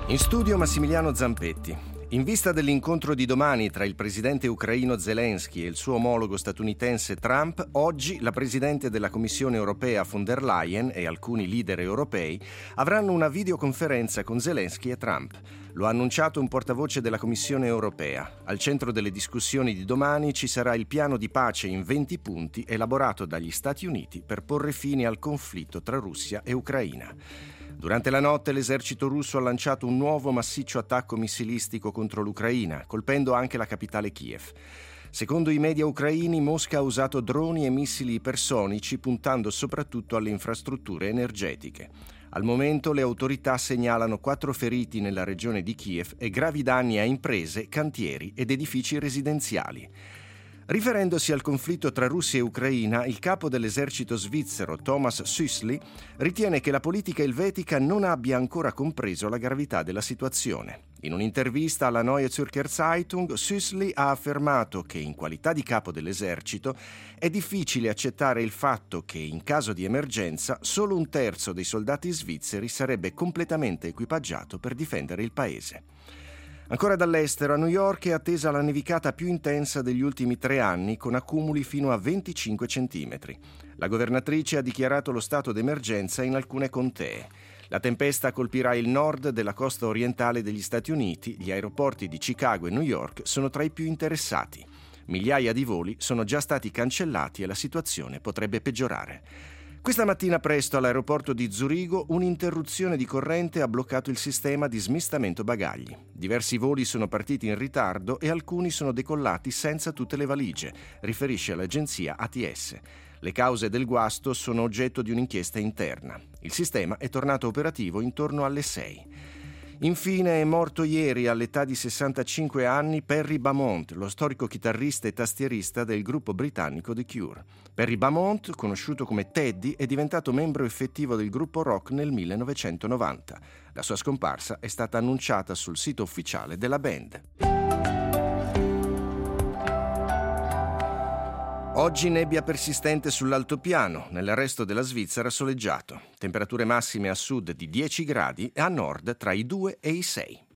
In studio Massimiliano Zampetti. In vista dell'incontro di domani tra il presidente ucraino Zelensky e il suo omologo statunitense Trump, oggi la presidente della Commissione europea von der Leyen e alcuni leader europei avranno una videoconferenza con Zelensky e Trump. Lo ha annunciato un portavoce della Commissione europea. Al centro delle discussioni di domani ci sarà il piano di pace in 20 punti elaborato dagli Stati Uniti per porre fine al conflitto tra Russia e Ucraina. Durante la notte l'esercito russo ha lanciato un nuovo massiccio attacco missilistico contro l'Ucraina, colpendo anche la capitale Kiev. Secondo i media ucraini, Mosca ha usato droni e missili ipersonici puntando soprattutto alle infrastrutture energetiche. Al momento le autorità segnalano 4 feriti nella regione di Kiev e gravi danni a imprese, cantieri ed edifici residenziali. Riferendosi al conflitto tra Russia e Ucraina, il capo dell'esercito svizzero Thomas Süssli ritiene che la politica elvetica non abbia ancora compreso la gravità della situazione. In un'intervista alla Neue Zürcher Zeitung, Süssli ha affermato che in qualità di capo dell'esercito è difficile accettare il fatto che in caso di emergenza solo 1/3 dei soldati svizzeri sarebbe completamente equipaggiato per difendere il paese. Ancora dall'estero, a New York è attesa la nevicata più intensa degli ultimi 3 anni, con accumuli fino a 25 centimetri. La governatrice ha dichiarato lo stato d'emergenza in alcune contee. La tempesta colpirà il nord della costa orientale degli Stati Uniti. Gli aeroporti di Chicago e New York sono tra i più interessati. Migliaia di voli sono già stati cancellati e la situazione potrebbe peggiorare. Questa mattina presto all'aeroporto di Zurigo un'interruzione di corrente ha bloccato il sistema di smistamento bagagli. Diversi voli sono partiti in ritardo e alcuni sono decollati senza tutte le valigie, riferisce l'agenzia ATS. Le cause del guasto sono oggetto di un'inchiesta interna. Il sistema è tornato operativo intorno alle 6. Infine è morto ieri all'età di 65 anni Perry Beaumont, lo storico chitarrista e tastierista del gruppo britannico The Cure. Perry Beaumont, conosciuto come Teddy, è diventato membro effettivo del gruppo rock nel 1990. La sua scomparsa è stata annunciata sul sito ufficiale della band. Oggi nebbia persistente sull'altopiano, nel resto della Svizzera soleggiato. Temperature massime a sud di 10 gradi e a nord tra i 2 e i 6.